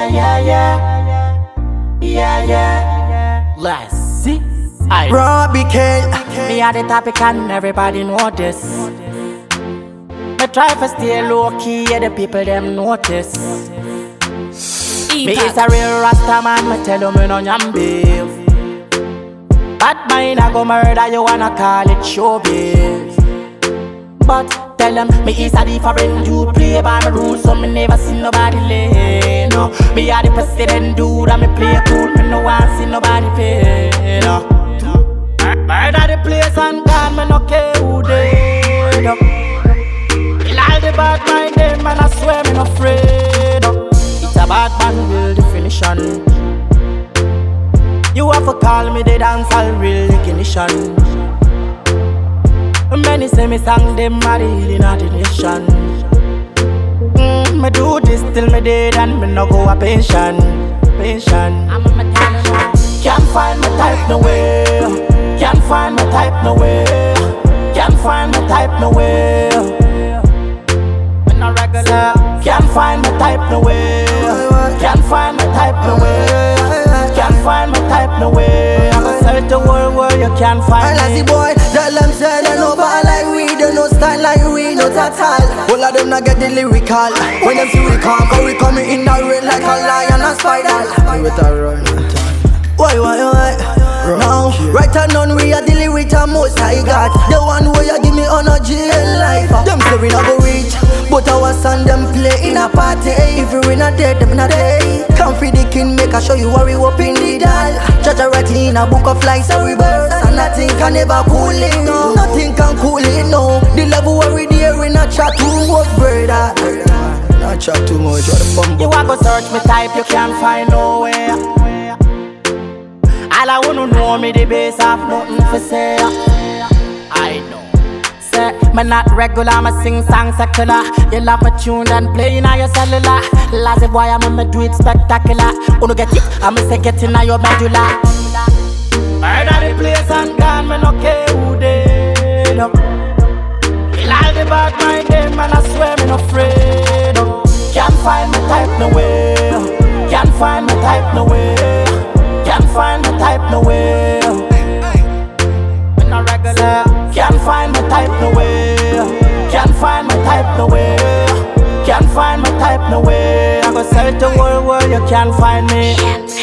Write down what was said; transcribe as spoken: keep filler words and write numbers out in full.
yeah, yeah. Yeah, yeah. Let's see. I Robbie Kane. Me are the topic and everybody know this. Me try to stay low key, yeah, the people them notice. Me is a real Rasta man, me tell you me no nyam beef. Bad mind I go murder you wanna call it showbiz. But tell them me is a different dude, play by my rules, so me never see nobody lay. No, me are the president dude and me play cool, me no want see nobody pay. No, murder the place and gone, me no care who they. No, kill all the bad mind them and I swear me no afraid. No, it's a bad man real definition. You have to call me the dancehall real ignition. Many say me sang them are the healing of the nation. Mm, me do this till me dead and me no go a pension. Pension. Can't find my type no way. Can't find my type no way. Can't find my type no way. Me no regular. Can't find my type no way. Can't find my type no way. Can't find my type no way. I'm a search the world where you can't find I me. lazy boy, tell them say they no bad like we, they no style like we, not at all. All of them not get the lyrical. When them see we come, cause we coming in the rain like a lion and spider. We better run. Why, why, why? Now, right and none, we are dealing with a most I got. The one where you give me energy in life. Them say we not go reach, but our son them play in a party. If you in a day, them in a day. Come for the king, make a show you where we up in the dial. Judge a right in a book of lies and reverse. And nothing can ever cool it, no. Nothing can cool it, no. The level where we there, we not chat too much, brother. Not chat too much, what the fun. You a go search me type, you can't find nowhere. All I wanna know me the base have nothing for say. I know. Say, me not regular, me sing song secular. You love a tune and playing on your cellular. Lazy boy, I'm me do it spectacular. Uno get it, I'm say get in on your medulla. Murder the place and gone, me no care who they. No. Kill all the bad mind them and I swear me no afraid. No. Can't find my type no way. Can't find my type no way. Can't find my type no way. Me no regular. Can't find my type no way. Can't find my type no way. Can't find my type no way. I go search the world where you can't find me.